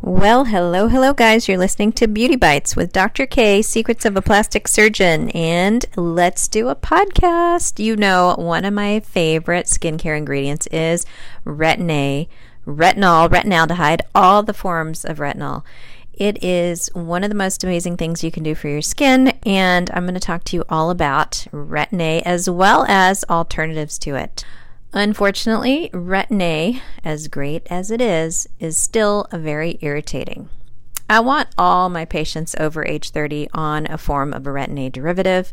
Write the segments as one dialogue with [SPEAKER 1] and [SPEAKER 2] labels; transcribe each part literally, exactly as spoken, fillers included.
[SPEAKER 1] Well, hello, hello, guys. You're listening to Beauty Bites with Doctor K, Secrets of a Plastic Surgeon, and let's do a podcast. You know, one of my favorite skincare ingredients is Retin-A, retinol, retinaldehyde, all the forms of retinol. It is one of the most amazing things you can do for your skin, and I'm going to talk to you all about Retin-A as well as alternatives to it. Unfortunately, Retin-A, as great as it is, is still very irritating. I want all my patients over age thirty on a form of a Retin-A derivative,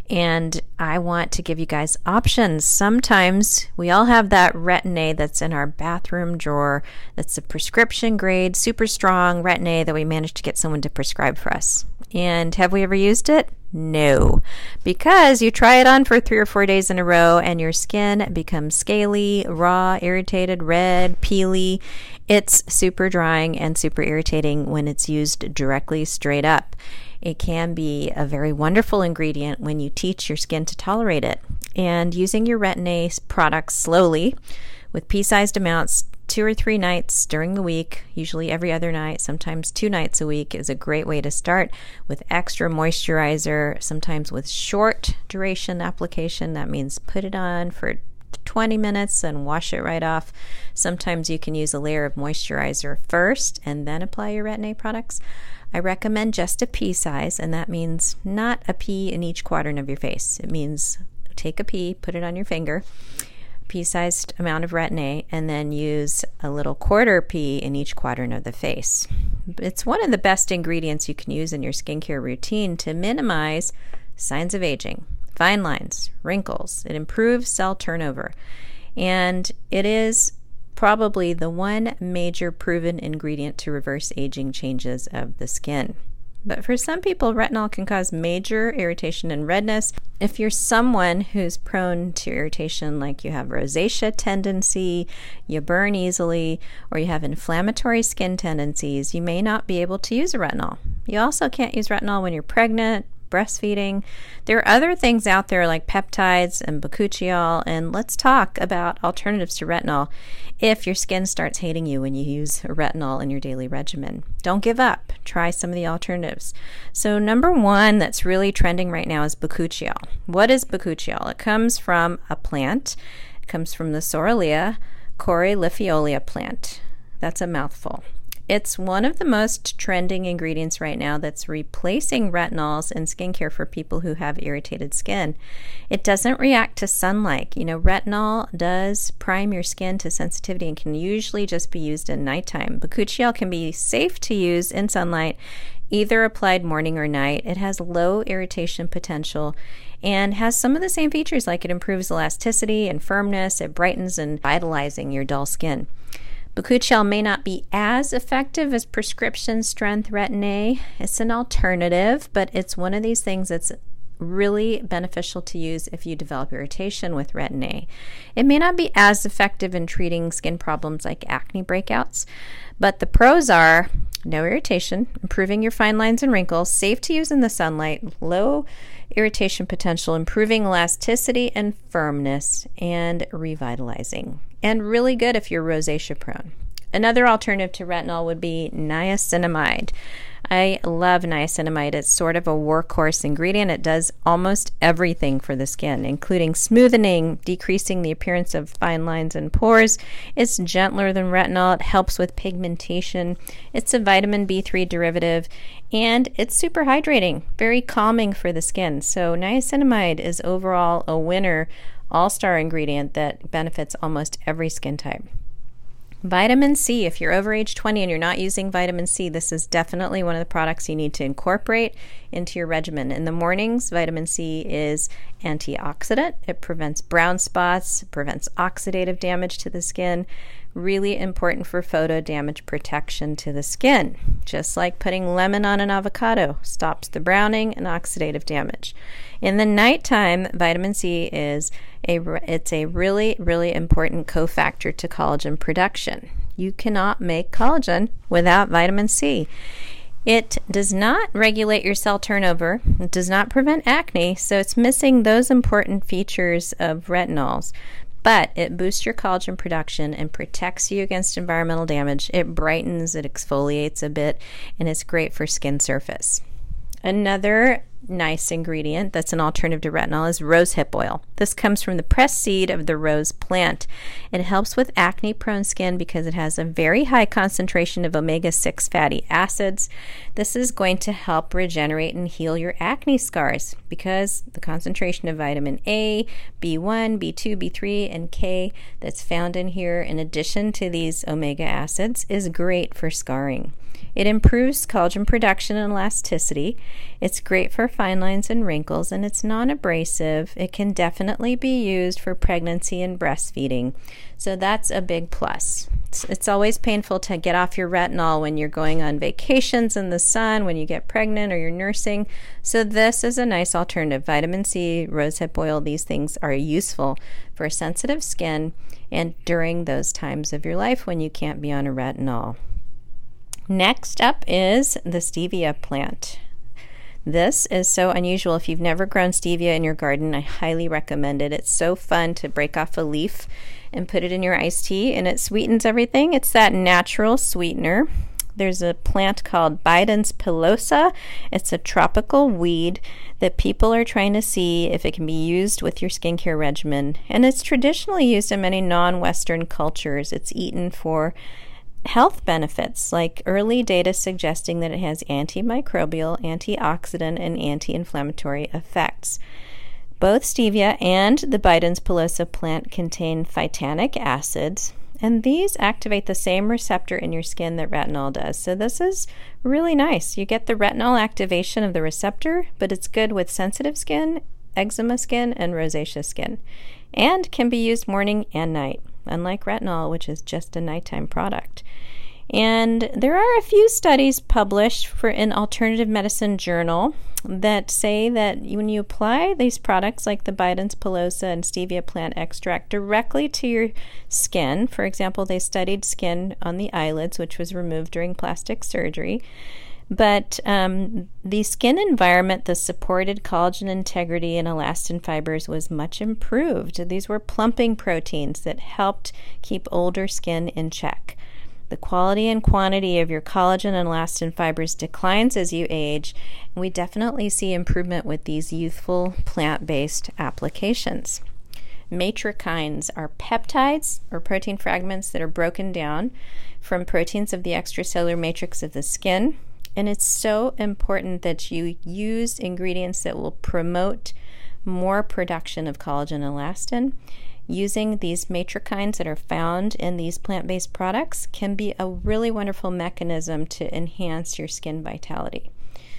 [SPEAKER 1] and I want to give you guys options. Sometimes we all have that Retin-A that's in our bathroom drawer that's a prescription grade, super strong Retin-A that we managed to get someone to prescribe for us. And have we ever used it? No, because you try it on for three or four days in a row and your skin becomes scaly, raw, irritated, red, peely. It's super drying and super irritating when it's used directly straight up. It can be a very wonderful ingredient when you teach your skin to tolerate it. And using your Retin-A products slowly with pea-sized amounts two or three nights during the week, usually every other night, sometimes two nights a week, is a great way to start with extra moisturizer, sometimes with short duration application. That means put it on for twenty minutes and wash it right off. Sometimes you can use a layer of moisturizer first and then apply your Retin-A products. I recommend just a pea size, and that means not a pea in each quadrant of your face. It means take a pea, put it on your finger, pea-sized amount of Retin-A, and then use a little quarter pea in each quadrant of the face. It's one of the best ingredients you can use in your skincare routine to minimize signs of aging, fine lines, wrinkles. It improves cell turnover, and it is probably the one major proven ingredient to reverse aging changes of the skin. But for some people, retinol can cause major irritation and redness. If you're someone who's prone to irritation, like you have rosacea tendency, you burn easily, or you have inflammatory skin tendencies, you may not be able to use a retinol. You also can't use retinol when you're pregnant, breastfeeding. There are other things out there like peptides and bakuchiol, and let's talk about alternatives to retinol if your skin starts hating you when you use retinol in your daily regimen. Don't give up. Try some of the alternatives. So number one that's really trending right now is bakuchiol. What is bakuchiol? It comes from a plant. It comes from the Soralia corylifiolia plant. That's a mouthful. It's one of the most trending ingredients right now that's replacing retinols in skincare for people who have irritated skin. It doesn't react to sunlight. You know, retinol does prime your skin to sensitivity and can usually just be used at nighttime. Bakuchiol can be safe to use in sunlight, either applied morning or night. It has low irritation potential and has some of the same features, like it improves elasticity and firmness. It brightens and vitalizing your dull skin. Bakuchiol may not be as effective as prescription strength Retin-A. It's an alternative, but it's one of these things that's really beneficial to use if you develop irritation with Retin-A. It may not be as effective in treating skin problems like acne breakouts, but the pros are no irritation, improving your fine lines and wrinkles, safe to use in the sunlight, low irritation potential, improving elasticity and firmness, and revitalizing. And really good if you're rosacea prone. Another alternative to retinol would be niacinamide. I love niacinamide. It's sort of a workhorse ingredient. It does almost everything for the skin, including smoothing, decreasing the appearance of fine lines and pores. It's gentler than retinol. It helps with pigmentation. It's a vitamin B three derivative, and it's super hydrating, very calming for the skin. So niacinamide is overall a winner, all-star ingredient that benefits almost every skin type. Vitamin C, if you're over age twenty and you're not using vitamin C, this is definitely one of the products you need to incorporate into your regimen. In the mornings, vitamin C is antioxidant. It prevents brown spots, prevents oxidative damage to the skin. Really important for photo damage protection to the skin. Just like putting lemon on an avocado, stops the browning and oxidative damage. In the nighttime, vitamin C is a it's a really, really important cofactor to collagen production. You cannot make collagen without vitamin C. It does not regulate your cell turnover. It does not prevent acne, so it's missing those important features of retinols. but it boosts your collagen production and protects you against environmental damage. It brightens, it exfoliates a bit, and it's great for skin surface. Another nice ingredient that's an alternative to retinol is rosehip oil. This comes from the pressed seed of the rose plant. It helps with acne-prone skin because it has a very high concentration of omega six fatty acids. This is going to help regenerate and heal your acne scars because the concentration of vitamin A, B one, B two, B three, and K that's found in here, in addition to these omega acids, is great for scarring. It improves collagen production and elasticity. It's great for fine lines and wrinkles, and it's non-abrasive. It can definitely be used for pregnancy and breastfeeding. So that's a big plus. It's, it's always painful to get off your retinol when you're going on vacations in the sun, when you get pregnant or you're nursing. So this is a nice alternative. Vitamin C, rosehip oil, these things are useful for sensitive skin and during those times of your life when you can't be on a retinol. Next up is the stevia plant. This is so unusual. If you've never grown stevia in your garden, I highly recommend it. It's so fun to break off a leaf and put it in your iced tea, and it sweetens everything. It's that natural sweetener. There's a plant called Bidens pilosa. It's a tropical weed that people are trying to see if it can be used with your skincare regimen. And it's traditionally used in many non-Western cultures. It's eaten for health benefits, like early data suggesting that it has antimicrobial, antioxidant, and anti-inflammatory effects. Both stevia and the Bidens pilosa plant contain phytanic acids, and these activate the same receptor in your skin that retinol does. So this is really nice. You get the retinol activation of the receptor, but it's good with sensitive skin, eczema skin, and rosacea skin, and can be used morning and night, unlike retinol, which is just a nighttime product. And there are a few studies published for an alternative medicine journal that say that when you apply these products like the Bidens pilosa and stevia plant extract directly to your skin, for example, they studied skin on the eyelids, which was removed during plastic surgery, but um, the skin environment that supported collagen integrity and elastin fibers was much improved. These were plumping proteins that helped keep older skin in check. The quality and quantity of your collagen and elastin fibers declines as you age, and we definitely see improvement with these youthful plant-based applications. Matrikines are peptides or protein fragments that are broken down from proteins of the extracellular matrix of the skin. And it's so important that you use ingredients that will promote more production of collagen and elastin. Using these matrikines that are found in these plant-based products can be a really wonderful mechanism to enhance your skin vitality.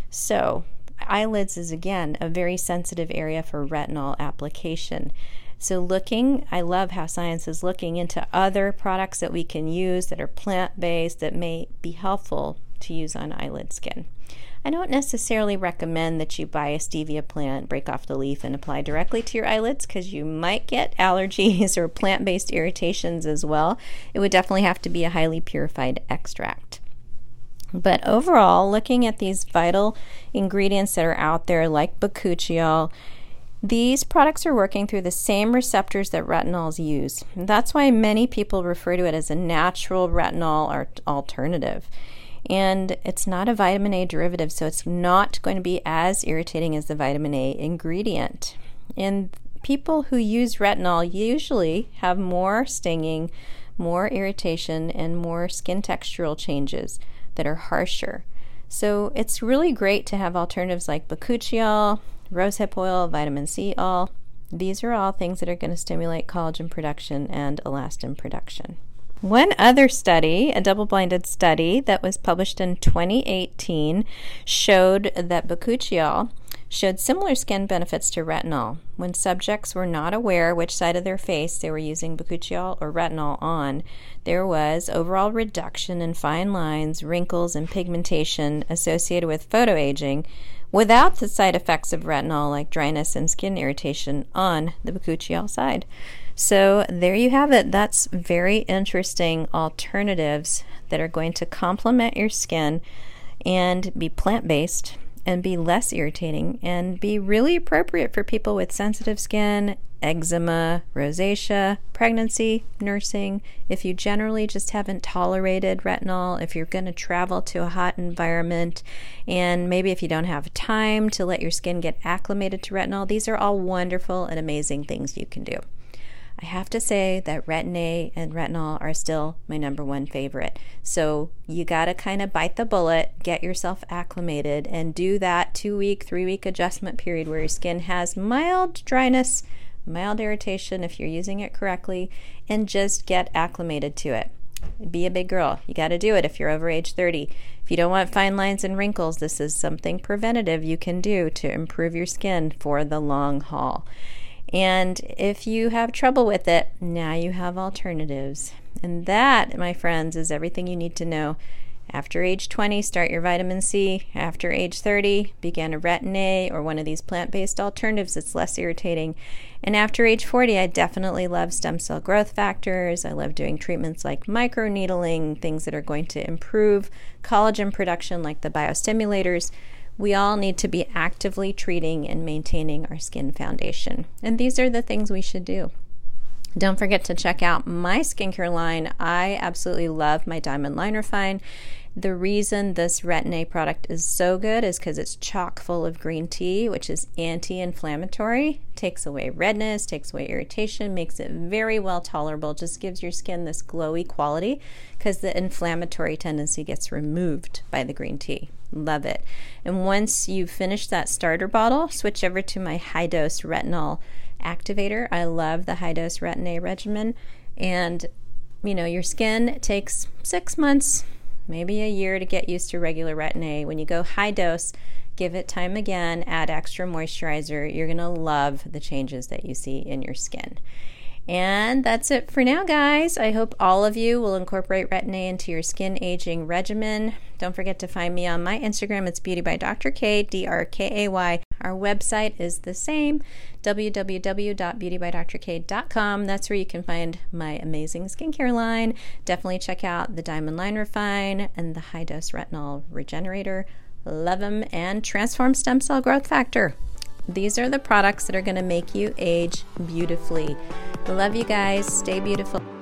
[SPEAKER 1] So, eyelids is again a very sensitive area for retinol application. So looking, I love how science is looking into other products that we can use that are plant-based that may be helpful to use on eyelid skin. I don't necessarily recommend that you buy a stevia plant, break off the leaf, and apply directly to your eyelids because you might get allergies or plant-based irritations as well. It would definitely have to be a highly purified extract. But overall, looking at these vital ingredients that are out there like bakuchiol, these products are working through the same receptors that retinols use. That's why many people refer to it as a natural retinol or alternative. And it's not a vitamin A derivative, so it's not going to be as irritating as the vitamin A ingredient. And people who use retinol usually have more stinging, more irritation, and more skin textural changes that are harsher. So it's really great to have alternatives like bakuchiol, rosehip oil, vitamin C oil. These are all things that are going to stimulate collagen production and elastin production. One other study, a double-blinded study that was published in twenty eighteen, showed that bakuchiol showed similar skin benefits to retinol. When subjects were not aware which side of their face they were using bakuchiol or retinol on, there was overall reduction in fine lines, wrinkles, and pigmentation associated with photoaging without the side effects of retinol like dryness and skin irritation on the bakuchiol side. So there you have it. That's very interesting alternatives that are going to complement your skin and be plant-based and be less irritating and be really appropriate for people with sensitive skin, eczema, rosacea, pregnancy, nursing. If you generally just haven't tolerated retinol, if you're going to travel to a hot environment, and maybe if you don't have time to let your skin get acclimated to retinol, these are all wonderful and amazing things you can do. I have to say that Retin-A and retinol are still my number one favorite. So you got to kind of bite the bullet, get yourself acclimated, and do that two-week, three-week adjustment period where your skin has mild dryness, mild irritation if you're using it correctly, and just get acclimated to it. Be a big girl. You got to do it if you're over age thirty. If you don't want fine lines and wrinkles, this is something preventative you can do to improve your skin for the long haul. And if you have trouble with it, now you have alternatives. And that, my friends, is everything you need to know. After age twenty, start your vitamin C. After age thirty, begin a Retin-A or one of these plant-based alternatives that's less irritating. And after age forty, I definitely love stem cell growth factors. I love doing treatments like microneedling, things that are going to improve collagen production like the biostimulators. We all need to be actively treating and maintaining our skin foundation. And these are the things we should do. Don't forget to check out my skincare line. I absolutely love my Diamond Line Refine. The reason this Retin-A product is so good is because it's chock full of green tea, which is anti-inflammatory, takes away redness, takes away irritation, makes it very well tolerable, just gives your skin this glowy quality because the inflammatory tendency gets removed by the green tea. Love it. And once you finish that starter bottle, switch over to my high dose retinol activator. I love the high dose Retin-A regimen. And, you know, your skin takes six months, maybe a year to get used to regular Retin-A. When you go high dose, give it time again, add extra moisturizer. You're going to love the changes that you see in your skin. And that's it for now, guys. I hope all of you will incorporate Retin-A into your skin aging regimen. Don't forget to find me on my Instagram. It's Beauty by Doctor K, D R K A Y. Our website is the same, w w w dot beauty by dr k dot com. That's where you can find my amazing skincare line. Definitely check out the Diamond Line Refine and the High Dose Retinol Regenerator. Love them. And Transform Stem Cell Growth Factor. These are the products that are going to make you age beautifully. Love you guys. Stay beautiful.